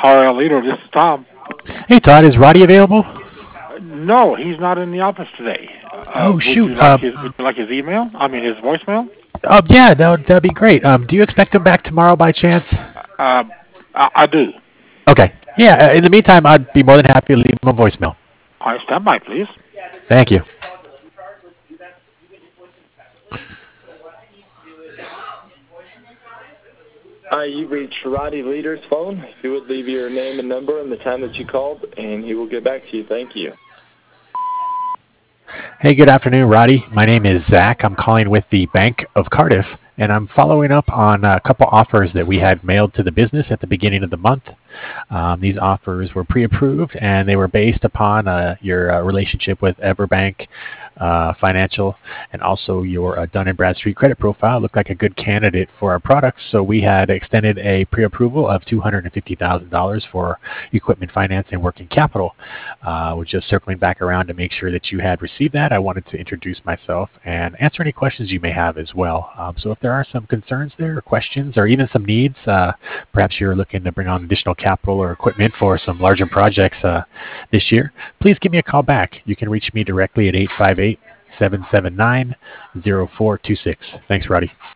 RL Leader, this is Tom. Hey, Todd, is Roddy available? No, he's not in the office today. Oh, shoot. Would you like his email? I mean, his voicemail? Yeah, that'd be great. Do you expect him back tomorrow by chance? Uh, I do. Okay. Yeah, in the meantime, I'd be more than happy to leave him a voicemail. All right, stand by, please. Thank you. You reached Roddy Leader's phone. If you would leave your name and number and the time that you called, and he will get back to you. Thank you. Hey, good afternoon, Roddy. My name is Zach. I'm calling with the Bank of Cardiff, and I'm following up on a couple offers that we had mailed to the business at the beginning of the month. These offers were pre-approved, and they were based upon your relationship with Everbank Financial and also your Dun & Bradstreet credit profile. Looked like a good candidate for our products, so we had extended a pre-approval of $250,000 for equipment finance and working capital. We're just circling back around to make sure that you had received that. I wanted to introduce myself and answer any questions you may have as well. So if there are some concerns there, or questions, or even some needs, perhaps you're looking to bring on additional capital or equipment for some larger projects this year, please give me a call back. You can reach me directly at 858-779-0426. Thanks, Roddy.